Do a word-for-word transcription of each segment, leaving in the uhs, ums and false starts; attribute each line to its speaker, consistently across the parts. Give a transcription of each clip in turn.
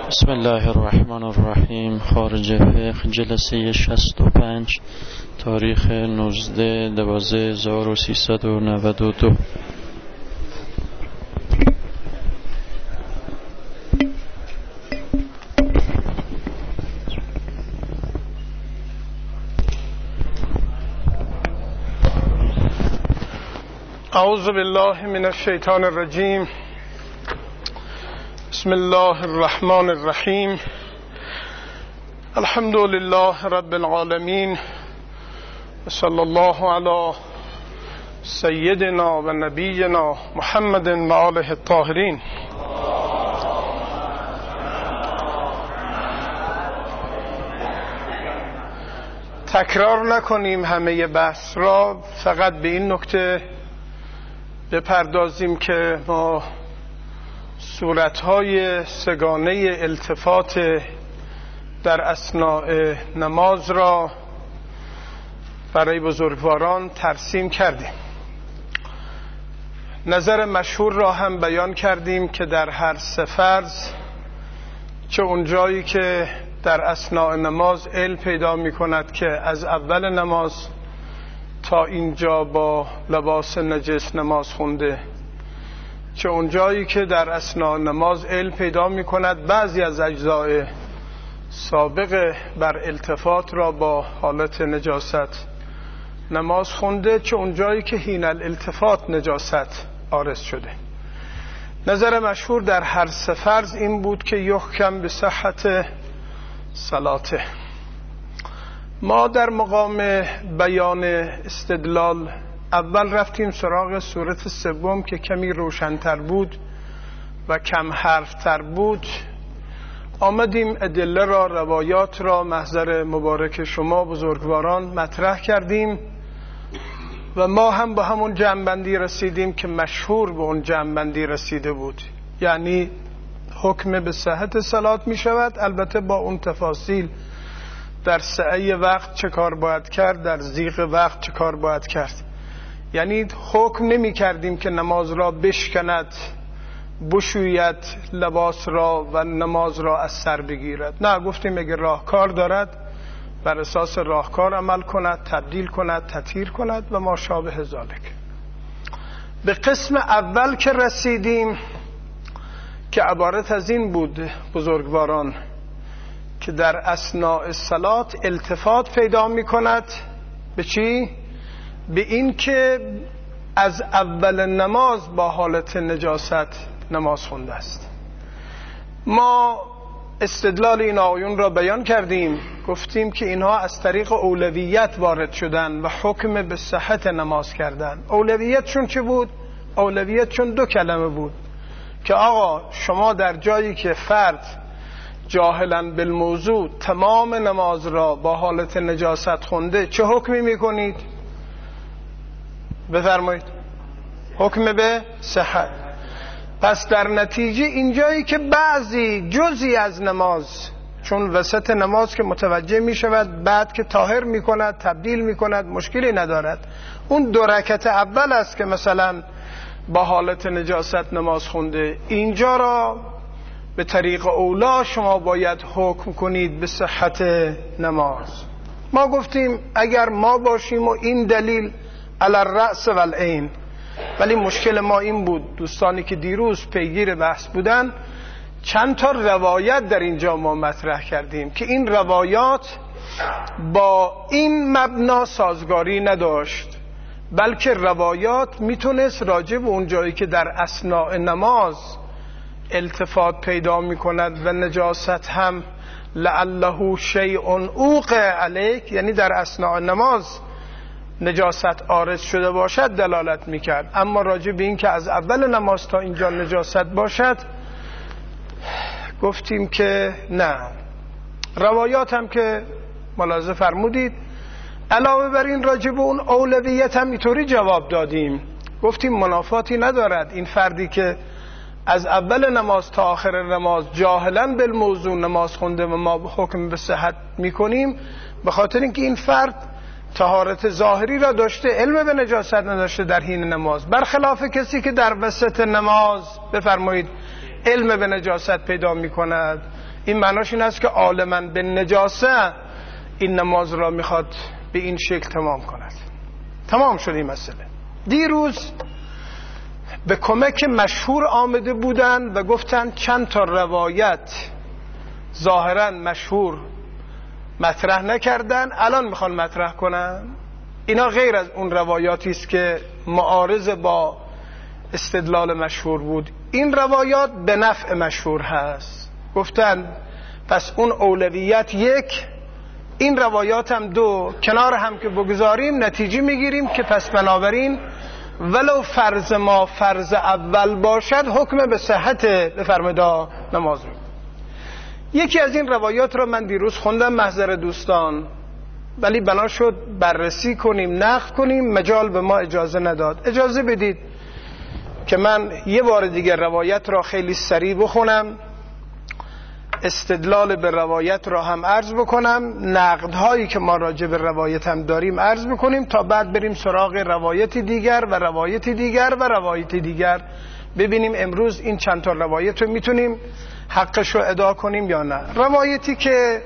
Speaker 1: بسم الله الرحمن الرحیم. خارج فقه جلسه شصت و پنج، تاریخ نوزده دوازده هزار و سیصد و نود و دو.
Speaker 2: اعوذ بالله من الشیطان الرجیم. بسم الله الرحمن الرحیم. الحمد لله رب العالمین و صلی الله علی سیدنا و نبینا محمد و آله الطاهرین. تکرار نکنیم همه بحث را، فقط به این نکته بپردازیم که ما صورتهای سگانه التفات در اثناء نماز را برای بزرگواران ترسیم کردیم. نظر مشهور را هم بیان کردیم که در هر سه فرض، چه اون جایی که در اثناء نماز علم پیدا می کند که از اول نماز تا اینجا با لباس نجس نماز خونده، چه اون جایی که در اثناء نماز علم پیدا می کند بعضی از اجزای سابق بر التفات را با حالت نجاست نماز خونده، چه اون جایی که حین الالتفات نجاست عارض شده. نظر مشهور در هر سه فرض این بود که یحکم به صحت صلاته. ما در مقام بیان استدلال اول رفتیم سراغ صورت سوم که کمی روشن‌تر بود و کم حرفتر بود. آمدیم ادله را، روایات را محضر مبارک شما بزرگواران مطرح کردیم و ما هم با همون جمع‌بندی رسیدیم که مشهور به اون جمع‌بندی رسیده بود، یعنی حکم به صحت صلات می شود، البته با اون تفاصیل در سعی وقت چه کار باید کرد، در ضیق وقت چه کار باید کرد. یعنی حکم نمی کردیم که نماز را بشکند، بشوید لباس را و نماز را از سر بگیرد. نه، گفتیم اگه راهکار دارد بر اساس راهکار عمل کند، تبدیل کند، تطهیر کند و ما شابه ذالک. به قسم اول که رسیدیم که عبارت از این بود بزرگواران که در اثناء صلات التفات پیدا می کند. به چی؟ به این که از اول نماز با حالت نجاست نماز خونده است. ما استدلال این آیون را بیان کردیم، گفتیم که اینها از طریق اولویت وارد شدن و حکم به صحت نماز کردن. اولویتشون چه بود؟ اولویتشون دو کلمه بود که آقا شما در جایی که فرد جاهلاً بالموضوع تمام نماز را با حالت نجاست خونده، چه حکمی میکنید؟ بفرمایید. حکم به صحت. پس در نتیجه اینجایی که بعضی جزئی از نماز، چون وسط نماز که متوجه می شود بعد که طاهر می کند تبدیل می کند مشکلی ندارد، اون دو رکعت اول است که مثلا با حالت نجاست نماز خونده، اینجا را به طریق اولا شما باید حکم کنید به صحت نماز. ما گفتیم اگر ما باشیم و این دلیل علی الرأس و العین، ولی مشکل ما این بود، دوستانی که دیروز پیگیر بحث بودن، چند تا روایت در اینجا ما مطرح کردیم که این روایات با این مبنا سازگاری نداشت، بلکه روایات میتونست راجع به اون جایی که در اثناء نماز التفات پیدا می کند و نجاست هم لعله شیء اوقع علیک، یعنی در اثناء نماز نجاست عارض شده باشد دلالت می کرد. اما راجع به این که از اول نماز تا اینجا نجاست باشد گفتیم که نه. روایات هم که ملاحظه فرمودید، علاوه بر این راجع به اون اولویت هم اینطوری جواب دادیم، گفتیم منافاتی ندارد این فردی که از اول نماز تا آخر نماز جاهلاً بالموضوع نماز خونده و ما حکم به صحت میکنیم، به خاطر اینکه این فرد طهارت ظاهری را داشته، علم به نجاست نداشته در حین نماز، برخلاف کسی که در وسط نماز بفرمایید علم به نجاست پیدا می کند، این معناش این است که عالماً به نجاسه این نماز را میخواد به این شکل تمام کند. تمام شد این مسئله. دیروز به کمک مشهور آمده بودن و گفتن چند تا روایت ظاهراً مشهور مطرح نکردن، الان میخوان مطرح کنن. اینا غیر از اون روایاتی است که معارض با استدلال مشهور بود. این روایات به نفع مشهور هست. گفتن پس اون اولویت یک، این روایات هم دو، کنار هم که بگذاریم نتیجه میگیریم که پس بنابراین ولو فرض ما فرض اول باشد حکم به صحت بفرمدا نماز رو. یکی از این روایات را من دیروز خوندم محضر دوستان، ولی بنا شد بررسی کنیم نقد کنیم، مجال به ما اجازه نداد. اجازه بدید که من یه بار دیگر روایت را خیلی سریع بخونم، استدلال به روایت را هم عرض بکنم، نقدهایی که ما راجع به روایت هم داریم عرض بکنیم، تا بعد بریم سراغ روایت دیگر و روایت دیگر و روایت دیگر، ببینیم امروز این چند تا روایت رو میتونیم حقش رو ادا کنیم یا نه. روایتی که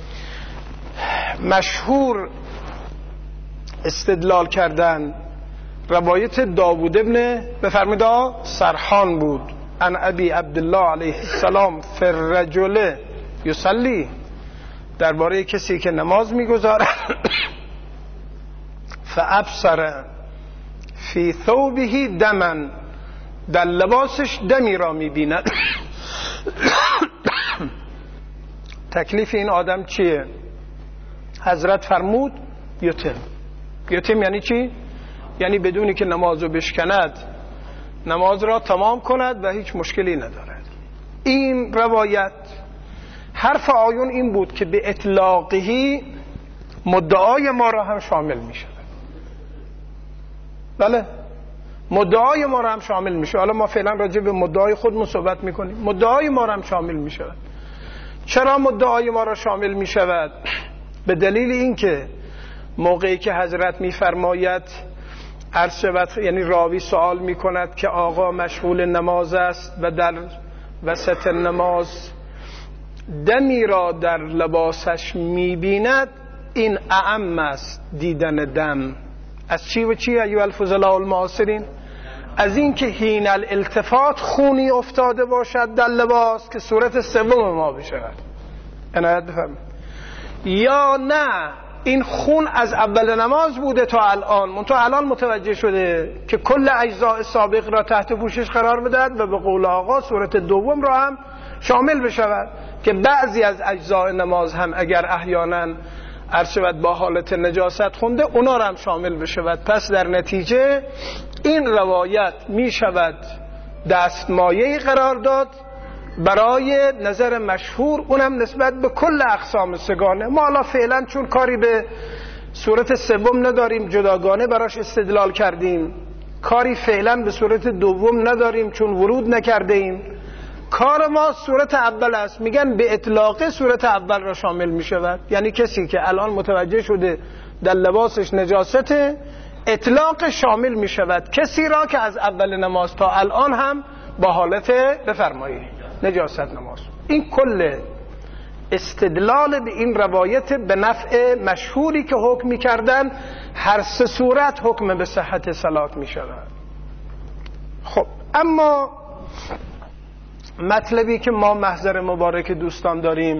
Speaker 2: مشهور استدلال کردن روایت داوود ابن بفرمدا سرحان بود. عن ابی عبدالله علیه السلام فی الرجل یصلی، درباره کسی که نماز میگذاره فابصر فی ثوبه دما، در لباسش دمی را میبیند. تکلیف این آدم چیه؟ حضرت فرمود یتم. یتم یعنی چی؟ یعنی بدونی که نمازو بشکند نماز را تمام کند و هیچ مشکلی ندارد. این روایت حرف آیون این بود که به اطلاقی مدعای ما را هم شامل می شود. بله، مدعای ما را هم شامل می شود. حالا ما فعلا راجع به مدعای خودمون صحبت می کنیم. مدعای ما را هم شامل می شود. چرا مدعای ما را شامل می شود؟ به دلیل اینکه موقعی که حضرت می فرماید عرض شود، یعنی راوی سوال می کند که آقا مشغول نماز است و در وسط نماز دمی را در لباسش می بیند، این اعم است دیدن دم. از چی و چی ایها الفضلاء المعاصرین؟ از این که حین الالتفات خونی افتاده باشد در لباس که صورت سوم ما بشود. عنایت بفرمایید. یا نه این خون از اول نماز بوده تا الان، منتها الان متوجه شده که کل اجزاء سابق را تحت پوشش قرار بدهد و به قول آقا صورت دوم را هم شامل بشود، که بعضی از اجزاء نماز هم اگر احیانا عرض شود با حالت نجاست خونده اونا را هم شامل بشود. پس در نتیجه این روایت می شود دستمایه‌ای قرار داد برای نظر مشهور، اونم نسبت به کل اقسام سگانه. ما حالا فعلا چون کاری به صورت سوم نداریم جداگانه براش استدلال کردیم، کاری فعلا به صورت دوم نداریم چون ورود نکرده ایم، کار ما صورت اول است. میگن به اطلاق صورت اول را شامل میشود، یعنی کسی که الان متوجه شده در لباسش نجاسته، اطلاق شامل میشود کسی را که از اول نماز تا الان هم با حالت بفرمایید نجاست نماز. این کل استدلال به این روایت به نفع مشهوری که حکم می‌کردن هر سه صورت حکم به صحت صلات می‌شود. خب اما مطلبی که ما محضر مبارک دوستان داریم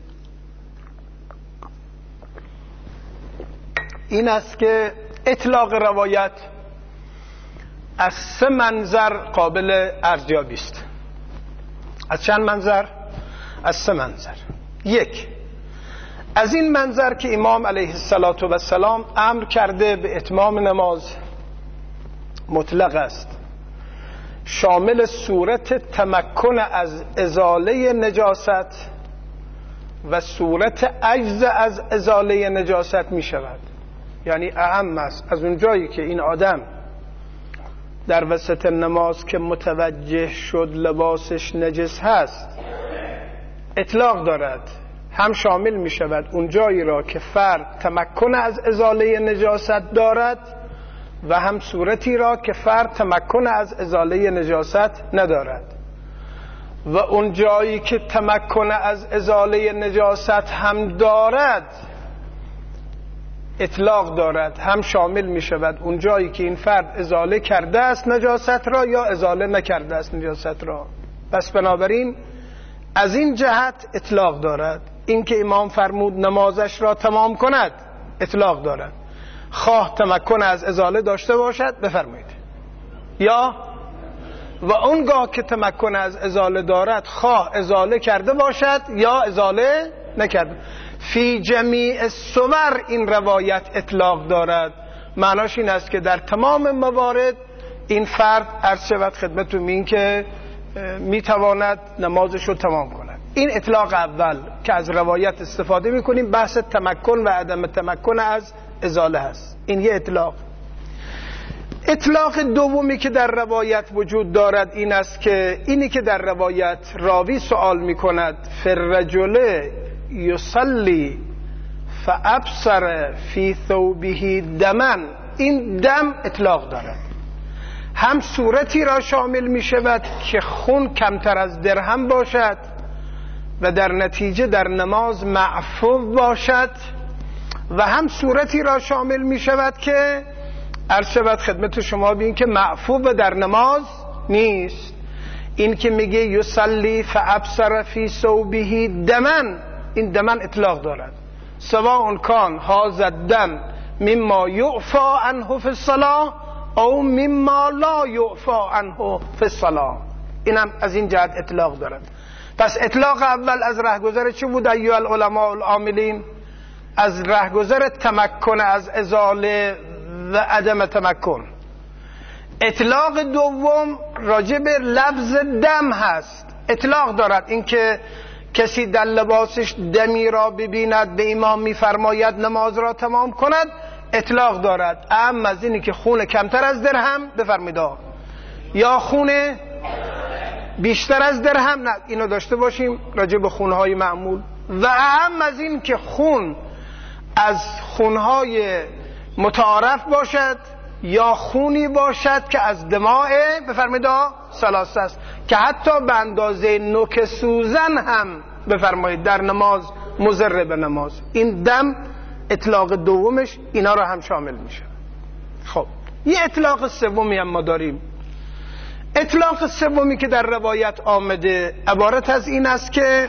Speaker 2: این است که اطلاق روایت از سه منظر قابل ارزیابی است. از چند منظر؟ از سه منظر. یک، از این منظر که امام علیه السلام امر کرده به اتمام نماز مطلق است، شامل صورت تمکن از ازاله نجاست و صورت عجز از ازاله نجاست می شود. یعنی اهم است از اون جایی که این آدم در وسط نماز که متوجه شد لباسش نجس هست اطلاق دارد، هم شامل می شود اون جایی را که فرد تمکن از ازاله نجاست دارد و هم صورتی را که فرد تمکن از ازاله نجاست ندارد. و اون جایی که تمکن از ازاله نجاست هم دارد اطلاق دارد، هم شامل می شود اون جایی که این فرد ازاله کرده است نجاست را یا ازاله نکرده است نجاست را. پس بنابراین از این جهت اطلاق دارد. این که امام فرمود نمازش را تمام کند اطلاق دارد، خواه تمکن از ازاله داشته باشد بفرمایید یا و اونگاه که تمکن از ازاله دارد خواه ازاله کرده باشد یا ازاله نکرده. فی جمیع الصور این روایت اطلاق دارد. معناش این است که در تمام موارد این فرد عرض شود خدمتتون این که میتواند نمازش رو تمام کند. این اطلاق اول که از روایت استفاده میکنیم بحث تمکن و عدم تمکن از ازاله هست. این یه اطلاق. اطلاق دومی که در روایت وجود دارد این است که اینی که در روایت راوی سوال میکند فالرجل یصلی فابصر فی ثوبه دما، این دم اطلاق دارد. هم صورتی را شامل می شود که خون کمتر از درهم باشد و در نتیجه در نماز معفو باشد، و هم صورتی را شامل می شود که عرض شود خدمت شما بین که معفو و در نماز نیست. این که میگه یصلی فابصر فی ثوبه دمن، این دمن اطلاق دارد. سواء کان هذا الدم مما یعفى عنه فی الصلاة او مما لا یعفى عنه فی الصلاة، اینم از این جهت اطلاق دارد. پس اطلاق اول از رهگذر چه بود ایها العلماء العاملین؟ از رهگذر تمکن از ازاله و عدم تمکن. اطلاق دوم راجع به لفظ دم هست، اطلاق دارد. اینکه کسی در لباسش دمی را ببیند به امام میفرماید نماز را تمام کند اطلاق دارد. اما از اینی که خون کمتر از درهم بفرمایید یا خون بیشتر از درهم، نه اینو داشته باشیم راجع به خونهای معمول. و اهم از این که خون از خونهای متعارف باشد یا خونی باشد که از دماء بفرمایید ثلاثه است، که حتی به اندازه نوک سوزن هم بفرمایید در نماز مضر به نماز. این دم اطلاق دومش اینا رو هم شامل میشه. خب یه اطلاق سومی هم ما داریم. اطلاق سومی که در روایت آمده عبارت از این است که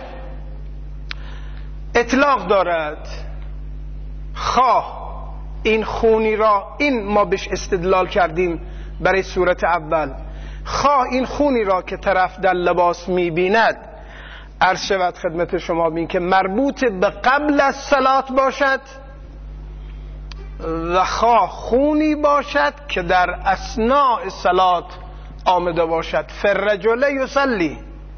Speaker 2: اطلاق دارد خواه این خونی را، این ما بهش استدلال کردیم برای صورت اول، خواه این خونی را که طرف در لباس میبیند عرض شود خدمت شما بین که مربوط به قبل از صلات باشد و خواه خونی باشد که در اثناء صلات آمده باشد. فالرجل یصلی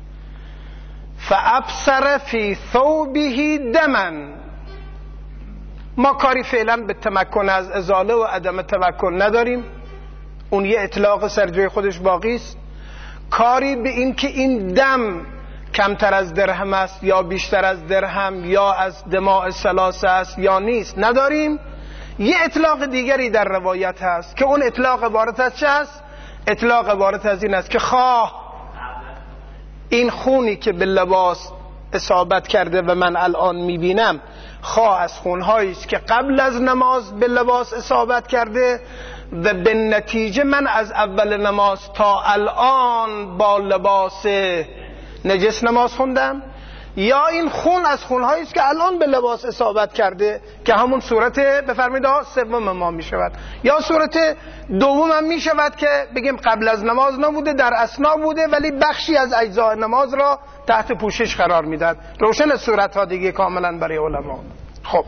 Speaker 2: فابصر فی ثوبه دما، ما کاری فعلا به تمکن از ازاله و عدم تمکن نداریم، اون یه اطلاق سر جای خودش باقی است. کاری به این که این دم کمتر از درهم است یا بیشتر از درهم یا از دماء ثلاثه است یا نیست نداریم. یه اطلاق دیگری در روایت هست که اون اطلاق عبارت از چه است؟ اطلاق عبارت از این است که خواه این خونی که به لباس اصابت کرده و من الان میبینم خواه از خونهایی است که قبل از نماز به لباس اصابت کرده و به نتیجه من از اول نماز تا الان با لباس نجس نماز خوندم، یا این خون از خونهایی است که الان به لباس اصابت کرده که همون صورت بفرمایید سوم ما می شود. یا صورت دوم هم می شود که بگیم قبل از نماز نبوده در اثنا بوده ولی بخشی از اجزاء نماز را تحت پوشش قرار میداد. روشن صورت ها دیگه کاملا برای علما. خب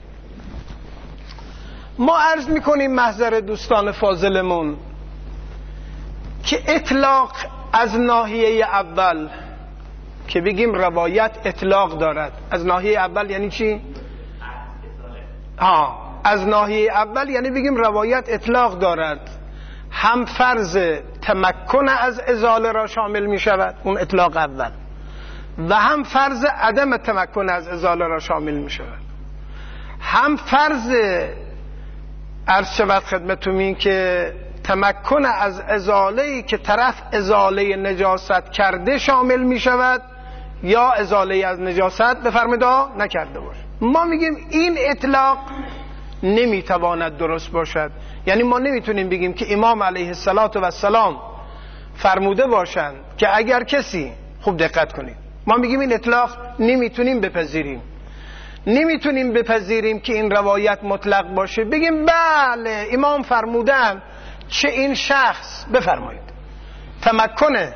Speaker 2: ما عرض میکنیم محضر دوستان فاضلمون که اطلاق از ناحیه اول که بگیم روایت اطلاق دارد، از ناحیه اول یعنی چی؟ ها از ناحیه اول یعنی بگیم روایت اطلاق دارد، هم فرض تمکن از ازاله را شامل می شود اون اطلاق اول، و هم فرض عدم تمکن از ازاله را شامل می شود، هم فرض عرض شود خدمتتون این که تمکن از ازاله‌ای که طرف ازاله نجاست کرده شامل می شود یا ازاله از نجاست بفرمایید نکرده باشه. ما میگیم این اطلاق نمیتواند درست باشد. یعنی ما نمیتونیم بگیم که امام علیه السلام فرموده باشند که اگر کسی، خوب دقت کنید، ما میگیم این اطلاق نمیتونیم بپذیریم. نمیتونیم بپذیریم که این روایت مطلق باشه بگیم بله امام فرمودن چه این شخص بفرمایید تمکنه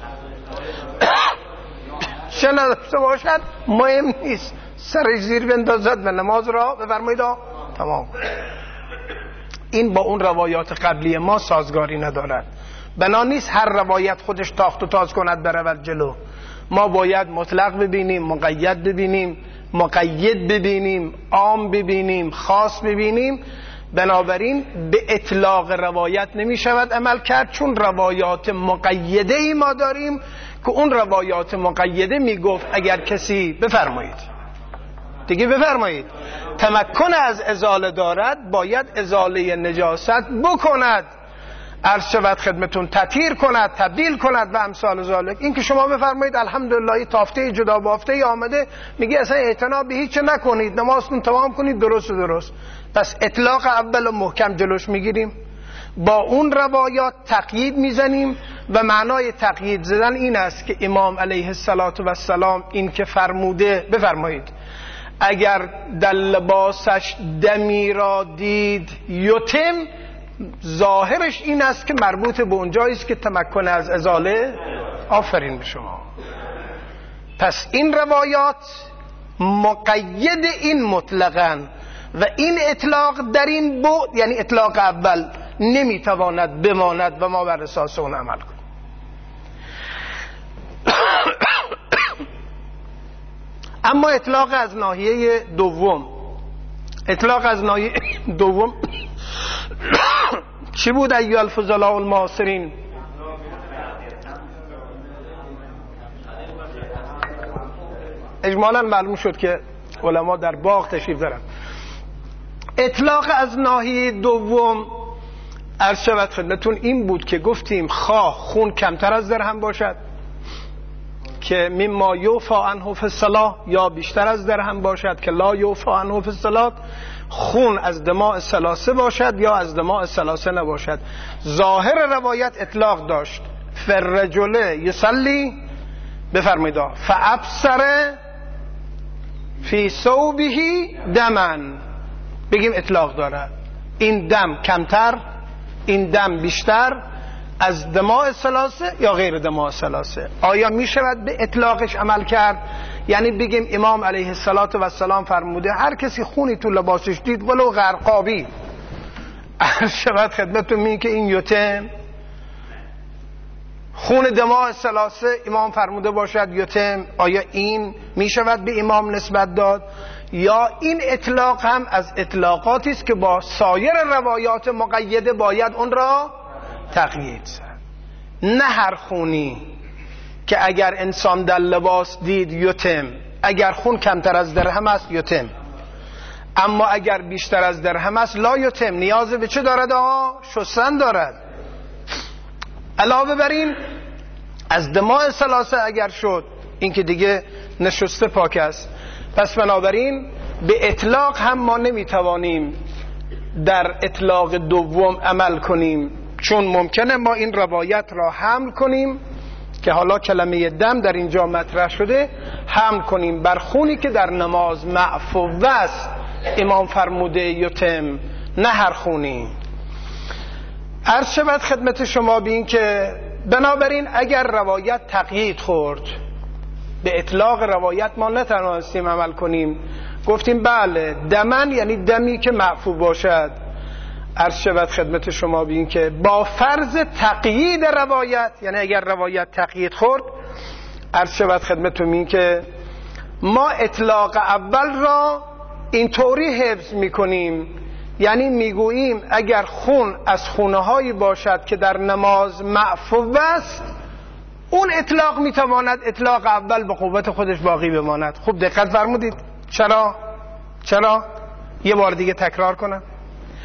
Speaker 2: چه نداشته باشد مهم نیست، سرش زیر بندازد و نماز را بفرمایید تمام. این با اون روایات قبلی ما سازگاری ندارد. بنا نیست هر روایت خودش تاخت و تاز کند برود جلو. ما باید مطلق ببینیم، مقید ببینیم، مقید ببینیم، عام ببینیم، خاص ببینیم. بنابراین به اطلاق روایت نمی شود عمل کرد، چون روایات مقیده ای ما داریم که اون روایات مقیده می گفت اگر کسی بفرمایید دیگه بفرمایید تمکن از ازاله دارد باید ازاله نجاست بکند، عرض شود خدمتون تطهیر کند، تبدیل کند و امثال ذالک. این که شما بفرمایید الحمدلله تافته جدا بافته ای آمده میگه اصلا اعتنا به هیچ نکنید، نمازتون تمام کنید، درست درست. پس اطلاق اول و محکم جلوش میگیریم، با اون روایات تقیید میزنیم و معنای تقیید زدن این است که امام علیه السلام این که فرموده بفرمایید اگر در لباسش دمی را دید یتم، ظاهرش این است که مربوط به اونجایی است که تمکن از ازاله. آفرین به شما. پس این روایات مقید این مطلقاً و این اطلاق در این بعد، یعنی اطلاق اول نمیتواند بماند و ما بر اساس اون عمل کنیم. اما اطلاق از ناحیه دوم، اطلاق از ناحیه دوم چی بود ایها الفضلاء المعاصرین؟ اجمالا معلوم شد که علما در باغ تشریف دارن. اطلاق از ناحیه دوم عرض شود خدمتون این بود که گفتیم خواه خون کمتر از درهم باشد که مما یوفا عنه فی الصلاة، یا بیشتر از درهم باشد که لا یوفا عنه فی الصلاة. خون از دماء ثلاثه باشد یا از دماء ثلاثه نباشد. ظاهر روایت اطلاق داشت فرجل یصلی بفرمایید فابصر فی ثوبه دمن، بگیم اطلاق داره. این دم کمتر، این دم بیشتر، از دماء ثلاثه یا غیر دماء ثلاثه. آیا می شود به اطلاقش عمل کرد؟ یعنی بگیم امام علیه السلام فرموده هر کسی خونی تو لباسش دید ولو غرقابی، شود خدمتون می که این یتم خون دماء ثلاثه امام فرموده باشد یتم، آیا این می شود به امام نسبت داد؟ یا این اطلاق هم از اطلاقاتی است که با سایر روایات مقیده باید اون را تقیید زد. نه هر خونی که اگر انسان در لباس دید یتم، اگر خون کمتر از درهم است یتم، اما اگر بیشتر از درهم است لا یتم. نیاز به چه دارد؟ آها شستن دارد. علاوه بر این از دماء ثلاثه اگر شد این که دیگه نشسته پاک است. پس بنابراین به اطلاق هم ما نمیتوانیم در اطلاق دوم عمل کنیم، چون ممکنه ما این روایت را حمل کنیم که حالا کلمه دم در اینجا مطرح شده، حمل کنیم بر خونی که در نماز معفو است. امام فرموده یتم، نه هر خونی. عرض شود خدمت شما بین که بنابراین اگر روایت تقیید خورد، به اطلاق روایت ما نتوانستیم عمل کنیم، گفتیم بله دمن یعنی دمی که معفو باشد. عرض شود خدمت شما بین که با فرض تقیید روایت، یعنی اگر روایت تقیید خورد، عرض شود خدمتون این که ما اطلاق اول را اینطوری حفظ میکنیم، یعنی میگوییم اگر خون از خونه هایی باشد که در نماز معفو است، اون اطلاق میتواند اطلاق اول به قوت خودش باقی بماند. خوب دقت فرمودید. چرا؟ چرا؟ یه بار دیگه تکرار کنم.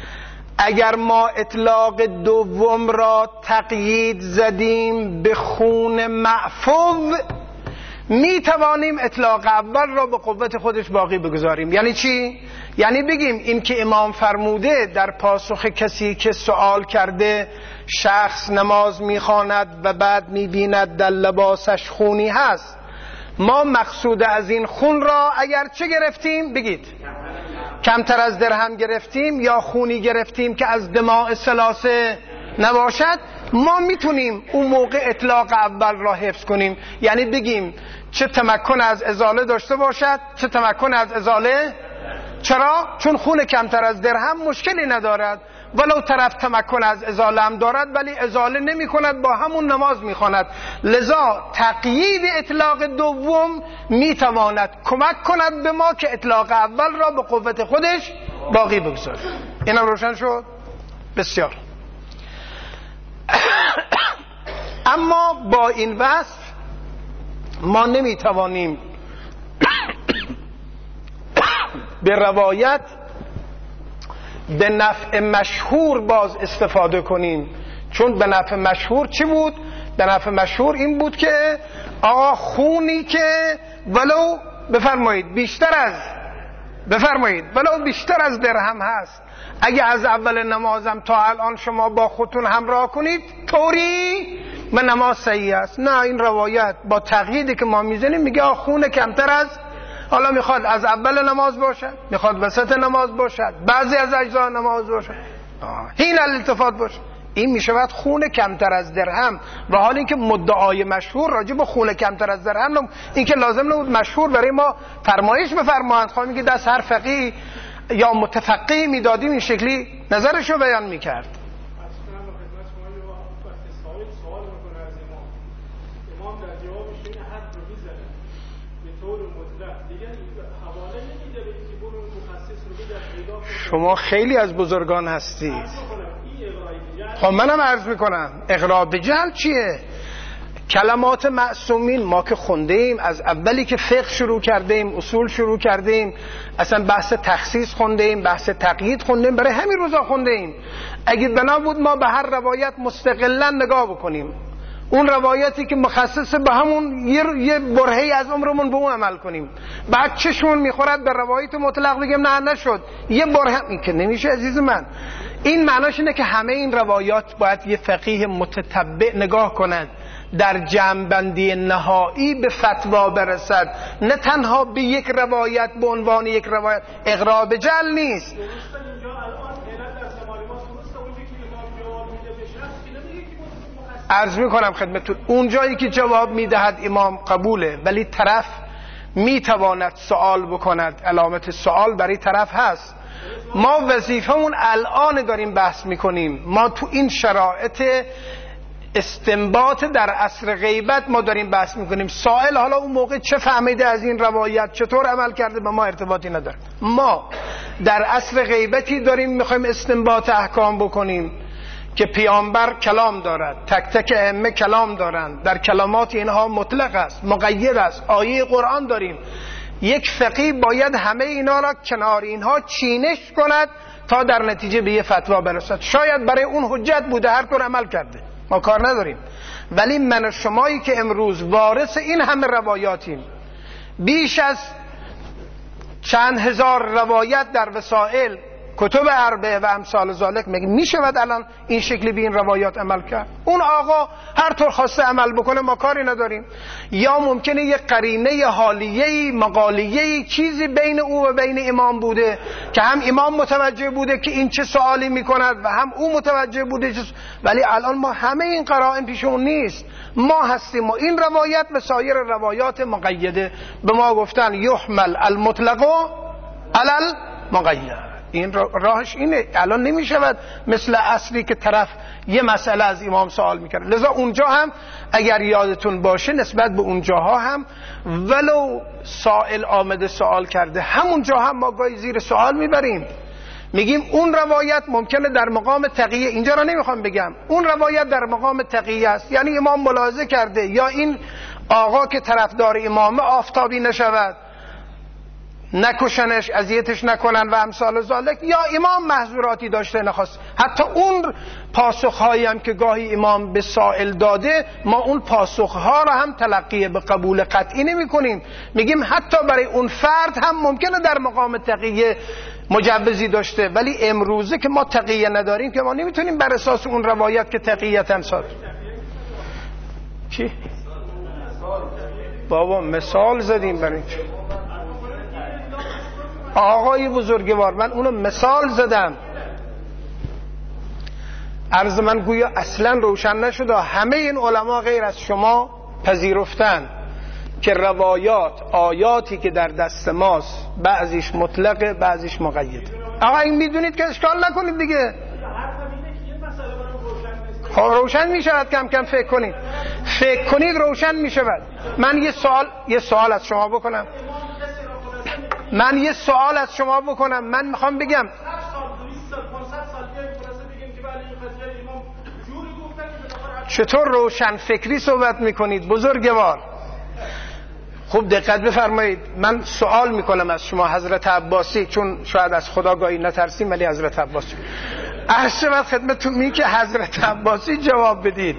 Speaker 2: اگر ما اطلاق دوم را تقیید زدیم به خون معفو، می توانیم اطلاق اول را به قوت خودش باقی بگذاریم. یعنی چی؟ یعنی بگیم این که امام فرموده در پاسخ کسی که سوال کرده شخص نماز میخواند و بعد میبیند در لباسش خونی هست، ما مقصود از این خون را اگر چه گرفتیم؟ بگید کمتر از درهم گرفتیم یا خونی گرفتیم که از دماء ثلاثه نباشد، ما میتونیم اون موقع اطلاق اول را حفظ کنیم. یعنی بگیم چه تمکن از ازاله داشته باشد چه تمکن از ازاله. چرا؟ چون خون کمتر از درهم مشکلی ندارد، ولو طرف تمکن از ازاله هم دارد ولی ازاله نمی کند، با همون نماز می خواند. لذا تقیید اطلاق دوم می تواند کمک کند به ما که اطلاق اول را به قوت خودش باقی بگذارد. اینم روشن شد؟ بسیار. اما با این وصف ما نمی توانیم به روایت به نفع مشهور باز استفاده کنیم. چون به نفع مشهور چی بود؟ به نفع مشهور این بود که آقا خونی که ولو بفرمایید بیشتر از بفرمایید ولو بیشتر از درهم هست، اگه از اول نمازم تا الان شما با خودتون همراه کنید طوری به نماز صحیح است. نه، این روایت با تقییدی که ما میزنیم میگه آقا خون کمتر از، حالا میخواد از اول نماز باشد، میخواد وسط نماز باشد، بعضی از اجزا نماز باشد، این الالتفات باشد، این میشود خون کمتر از درهم. و حال اینکه مدعای مشهور راجع به خون کمتر از درهم، این که لازم نبود مشهور برای ما فرمایش بفرمایند. خواهی میگه دست هر فقیه یا متفقی میدادیم این شکلی نظرشو بیان میکرد. شما خیلی از بزرگان هستید. خب منم عرض میکنم اغراء به جهل چیه؟ کلمات معصومین ما که خوندیم، از اولی که فقه شروع کردیم، اصول شروع کردیم، اصلا بحث تخصیص خوندیم، بحث تقیید خوندیم، برای همین روزا خوندیم. اگه بنا بود ما به هر روایت مستقلا نگاه بکنیم، اون روایتی که مخصص به همون یه برهه‌ای از عمرمون به اون عمل کنیم، بعد چشمون میخورد به روایت مطلق بگیم نه نشد یه برهه، این که نمیشه عزیز من. این معناش اینه که همه این روایات باید یه فقیه متتبع نگاه کند، در جمع‌بندی نهایی به فتوا برسد، نه تنها به یک روایت به عنوان یک روایت. اغراء به جهل نیست. عرض میکنم خدمتتون اون جایی که جواب میدهد امام قبوله، ولی طرف میتواند سوال بکند، علامت سوال برای طرف هست. ما وظیفمون الان داریم بحث میکنیم، ما تو این شرایط استنباط در عصر غیبت ما داریم بحث میکنیم. سائل حالا اون موقع چه فهمیده از این روایت، چطور عمل کرده، به ما ارتباطی نداره. ما در عصر غیبتی داریم میخوایم استنباط احکام بکنیم که پیامبر کلام دارد، تک تک ائمه کلام دارند، در کلامات اینها مطلق است، مقید است، آیه قرآن داریم. یک فقیه باید همه اینا را کنار اینها چینش کند تا در نتیجه به یه فتوا برسد. شاید برای اون حجت بوده، هر طور عمل کرده، ما کار نداریم. ولی من شمایی که امروز وارث این همه روایاتیم، بیش از چند هزار روایت در وسائل، کتب اربعه و امثال ذالک، میگه میشود الان این شکلی به این روایات عمل کرد؟ اون آقا هر طور خواسته عمل بکنه، ما کاری نداریم. یا ممکنه یک قرینه حالیه‌ای، مقالیه‌ای، چیزی بین او و بین امام بوده که هم امام متوجه بوده که این چه سوالی میکند و هم او متوجه بوده چه... ولی الان ما همه این قرائن پیشمون نیست، ما هستیم و این روایت به سایر روایات مقیده به ما گفتن یحمل المطلق علی المقید. این راهش اینه. الان نمیشود مثل اصلی که طرف یه مسئله از امام سوال میکنه. لذا اونجا هم اگر یادتون باشه نسبت به اونجاها هم ولو سائل آمده سوال کرده، همونجا هم ما گاهی زیر سوال میبریم، میگیم اون روایت ممکنه در مقام تقیه، اینجا را نمیخوام بگم، اون روایت در مقام تقیه است، یعنی امام ملاحظه کرده یا این آقا که طرفدار امامه آفتابی نشود. نکشنش، اذیتش نکنن و امثال ذالک، یا امام محظوراتی داشته نخواست. حتی اون پاسخهایی هم که گاهی امام به سائل داده، ما اون پاسخها را هم تلقی به قبول قطعی نمی کنیم. میگیم حتی برای اون فرد هم ممکنه در مقام تقیه مجوزی داشته، ولی امروزه که ما تقیه نداریم که ما نمیتونیم بر اساس اون روایت که تقییتاً صادر. چی؟ بابا مثال زدیم برای چی؟ آقای بزرگوار من اونو مثال زدم. عرض من گویا اصلا روشن نشده. همه این علما غیر از شما پذیرفتن که روایات، آیاتی که در دست ماست، بعضیش مطلقه بعضیش مقیده. آقا این میدونید که اشکال نکنید دیگه. خب روشن میشود، کم کم فکر کنید فکر کنید روشن میشود. من یه سوال یه سوال از شما بکنم من یه سوال از شما بکنم من میخوام بگم چطور روشن فکری صحبت میکنید بزرگوار؟ خوب دقت بفرمایید. من سوال میکنم از شما حضرت عباسی، چون شاید از خدا گاهی نترسیم ولی حضرت عباسی عرض شود خدمتتون می که حضرت عباسی جواب بدید.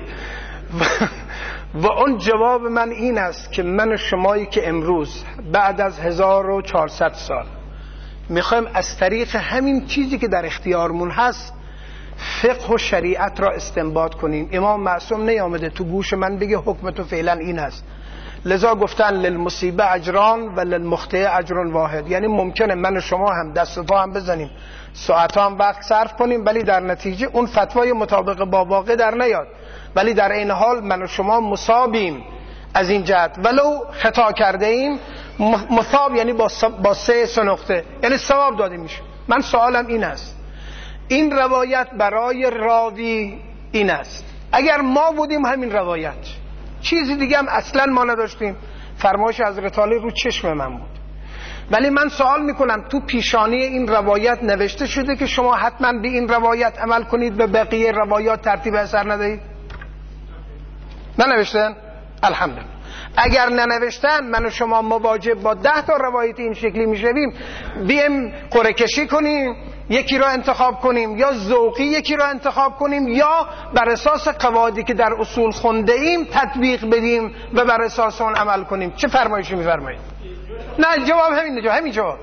Speaker 2: و اون جواب من این است که من و شمایی که امروز بعد از هزار و چهارصد سال میخوایم از طریق همین چیزی که در اختیارمون هست فقه و شریعت را استنباط کنیم. امام معصوم نیامده تو گوش من بگه حکم تو فعلا این است، لذا گفتن للمصیبه اجران و للمخطئ اجر واحد. یعنی ممکنه من و شما هم دست و پا هم بزنیم، ساعت هم وقت صرف کنیم، ولی در نتیجه اون فتوای مطابق با واقع در نیاد، ولی در این حال من و شما مصابیم از این جهت. ولو خطا کرده ایم مصاب، یعنی با, با سه سه نقطه، یعنی ثواب داده میشه. من سوالم این است، این روایت برای راوی این است، اگر ما بودیم همین روایت، چیزی دیگه هم اصلا ما نداشتیم، فرمایش حضرت علی رو چشم من بود. ولی من سوال میکنم تو پیشانی این روایت نوشته شده که شما حتما به این روایت عمل کنید، به بقیه روایات ترتیب اثر ندهید؟ ننوشتن؟ الحمدلله. اگر ننوشتن من و شما مواجه با ده تا روایت این شکلی میشویم، بیم قرعه کشی کنیم یکی را انتخاب کنیم، یا ذوقی یکی را انتخاب کنیم، یا بر اساس قواعدی که در اصول خونده ایم تطبیق بدیم و بر اساس اون عمل کنیم. چه فرمایشی میفرمایید؟ نه جواب همین جواب همین جواب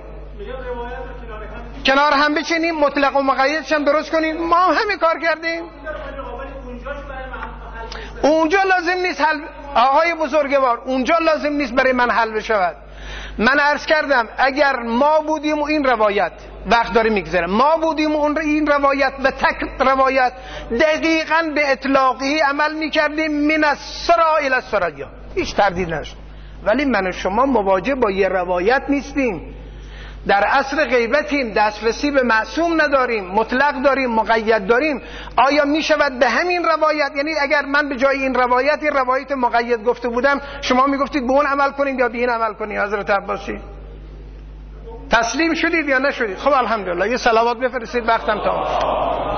Speaker 2: کنار هم بچینیم، مطلق و مقیدش هم درست کنیم. ما هم همین کار کردیم. اونجا لازم نیست حل، آقای بزرگوار اونجا لازم نیست برای من حل بشود. من عرض کردم اگر ما بودیم و این روایت، وقت داره میگذره، ما بودیم و این روایت و تک روایت دقیقاً به اطلاقی عمل میکردیم، من السرا الی السرایا، هیچ تردید نشد. ولی من و شما مواجه با یه روایت نیستیم، در عصر غیبتیم، دسترسی به معصوم نداریم، مطلق داریم، مقید داریم. آیا می شود به همین روایت، یعنی اگر من به جای این روایت این روایت مقید گفته بودم، شما می گفتید به اون عمل کنیم یا به این عمل کنیم؟ حضرت عباسی تسلیم شدید یا نشدید؟ خب الحمدلله، یه صلوات بفرستید وقتم تمام شد.